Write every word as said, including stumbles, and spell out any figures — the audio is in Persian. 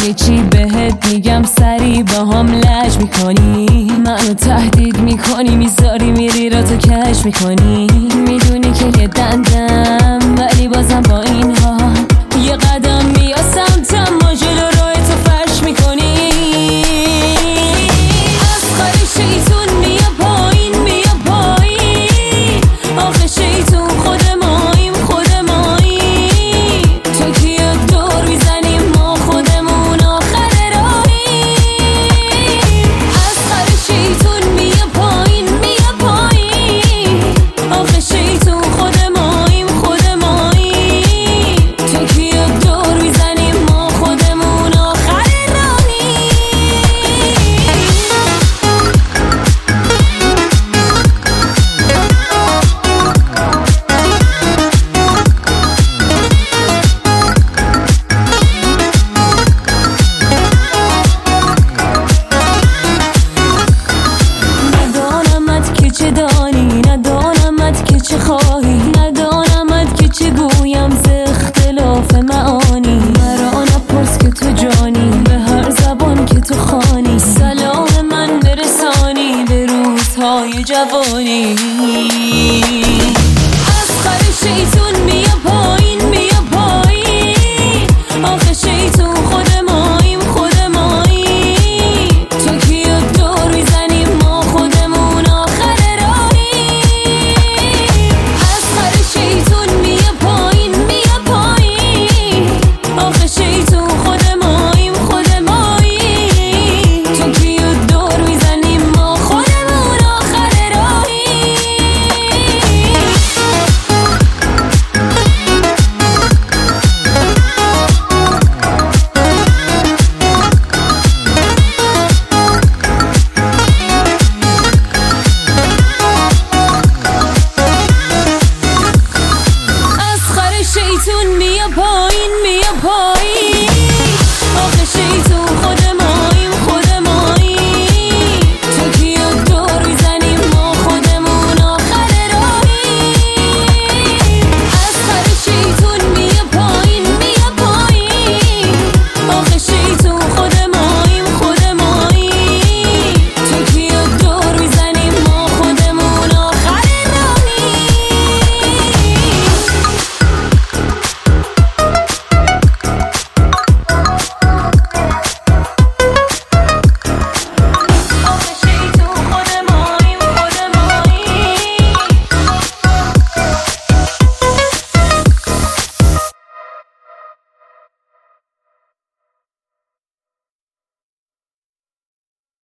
همه چی بهت میگم سری با هم لج میکنی، منو تهدید میکنی، میذاری میری را تو کش میکنی. میدونی که یه دندم ولی بازم با اینها یه قدم میاد سمتم، ما جلو روی تو فرش میکنی. از خاری شیطون میا پایین میا پایین، آخه شیطون خود ماییم خود ماییم. تو کیا دور میزنیم ما خودمون آخر راهیم. از خاری شیطون میا پایین میا پایین، آخه شیطون خود ماییم خود ماییم. تو کیا دور میزنیم ما خودمون آخر راهیم. ندانمت که چه دانی، ندانمت که چه خواهی، ندانمت که چه گویم ز اختلاف معانی. مرا نپرس که تو جانی، به هر زبان که تو خوانی، سلام من برسانی به روزهای جوانی. از خر شیطون میا پایین میا پایین، آخه شیطون خود ماییم خود ماییم. تو کیا دور میزنیم ما خودمون آخر راهیم. از خر شیطون میا پایین میا پایین، آخه شیطون خود ماییم خود ماییم. تو کیا دور میزنیم ما خودمون آخر راهیم. از خر شیطون میا پایین میا پایین.